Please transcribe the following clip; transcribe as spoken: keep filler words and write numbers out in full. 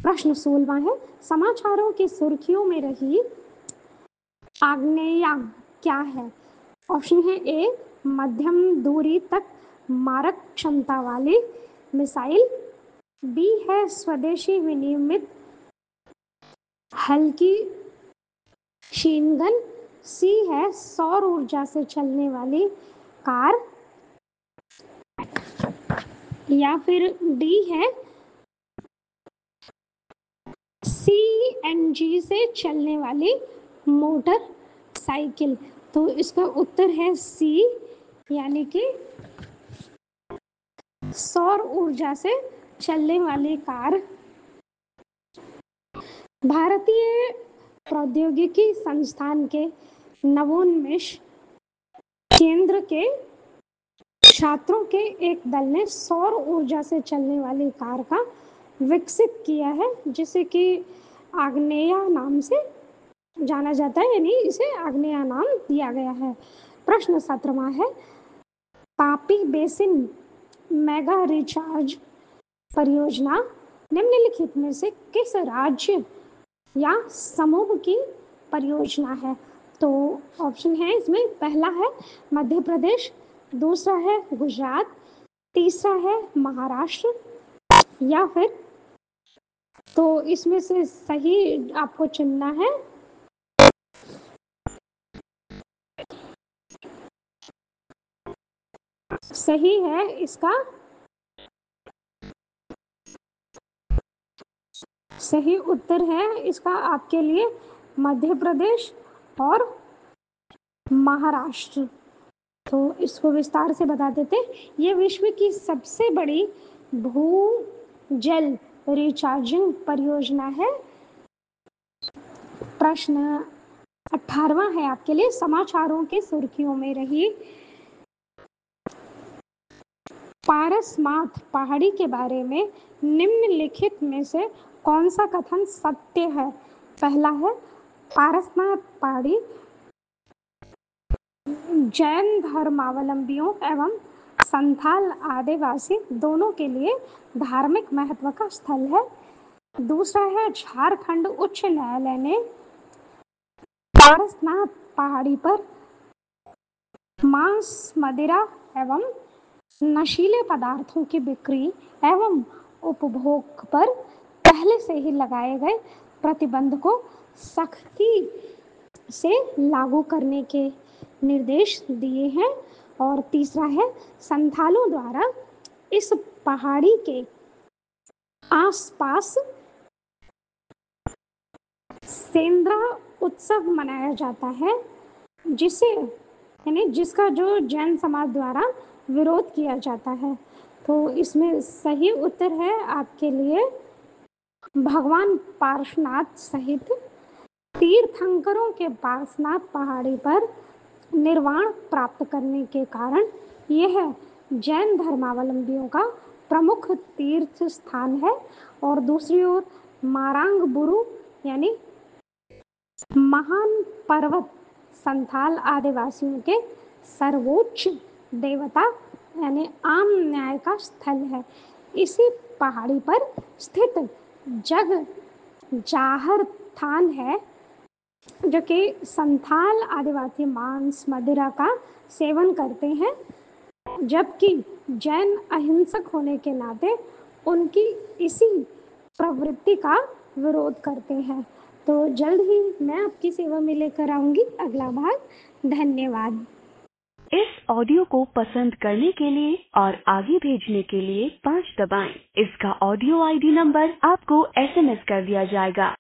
प्रश्न सोलवा है, समाचारों की सुर्खियों में रही आग्नेया क्या है? ऑप्शन है ए मध्यम दूरी तक मारक क्षमता वाली मिसाइल, बी है स्वदेशी विनिर्मित हल्की शीनगन, सी है सौर ऊर्जा से चलने वाली कार, या फिर डी है सीएनजी से चलने वाली मोटर साइकिल। तो इसका उत्तर है सी, यानी कि सौर ऊर्जा से चलने वाली कार। भारतीय प्रौद्योगिकी संस्थान के नवोन्मेष केंद्र के छात्रों के एक दल ने सौर ऊर्जा से चलने वाली कार का विकसित किया है, जिसे कि आग्नेया नाम से जाना जाता है, यानी इसे आग्नेया नाम दिया गया है। प्रश्न सत्रहवां है, तापी बेसिन मेगा रिचार्ज परियोजना निम्नलिखित में से किस राज्य या समूह की परियोजना है? तो ऑप्शन है इसमें, पहला है मध्य प्रदेश, दूसरा है गुजरात, तीसरा है महाराष्ट्र, या फिर तो इसमें से सही आपको चुनना है। सही है इसका सही उत्तर है इसका आपके लिए मध्य प्रदेश और महाराष्ट्र। तो इसको विस्तार से बता देते, ये विश्व की सबसे बड़ी भूजल रिचार्जिंग परियोजना है। प्रश्न अठारहवां है आपके लिए, समाचारों के सुर्खियों में रही पारसनाथ पहाड़ी के बारे में निम्नलिखित में से कौन सा कथन सत्य है? पहला है, पारसनाथ पहाड़ी जैन धर्मावलंबियों एवं संथाल आदिवासी दोनों के लिए धार्मिक महत्व का स्थल है। दूसरा है, झारखंड उच्च न्यायालय ने पारसनाथ पहाड़ी पर मांस, मदिरा एवं नशीले पदार्थों की बिक्री एवं उपभोग पर पहले से ही लगाए गए प्रतिबंध को सख्ती से लागू करने के निर्देश दिए हैं। और तीसरा है, संथालों द्वारा इस पहाड़ी के आसपास सेंद्रा उत्सव मनाया जाता है, जिसे यानी जिसका जो जैन समाज द्वारा विरोध किया जाता है। तो इसमें सही उत्तर है आपके लिए भगवान पार्श्वनाथ सहित तीर्थंकरों के पार्श्वनाथ पहाड़ी पर निर्वाण प्राप्त करने के कारण यह जैन धर्मावलंबियों का प्रमुख तीर्थ स्थान है। और दूसरी ओर मारांग बुरु यानी महान पर्वत संथाल आदिवासियों के सर्वोच्च देवता यानी आम न्याय का स्थल है। इसी पहाड़ी पर स्थित जग जाहर थान है, जो कि संथाल आदिवासी मांस मदिरा का सेवन करते हैं, जबकि जैन अहिंसक होने के नाते उनकी इसी प्रवृत्ति का विरोध करते हैं। तो जल्द ही मैं आपकी सेवा में लेकर आऊंगी अगला भाग। धन्यवाद। इस ऑडियो को पसंद करने के लिए और आगे भेजने के लिए पाँच दबाएं। इसका ऑडियो आईडी नंबर आपको एसएमएस कर दिया जाएगा।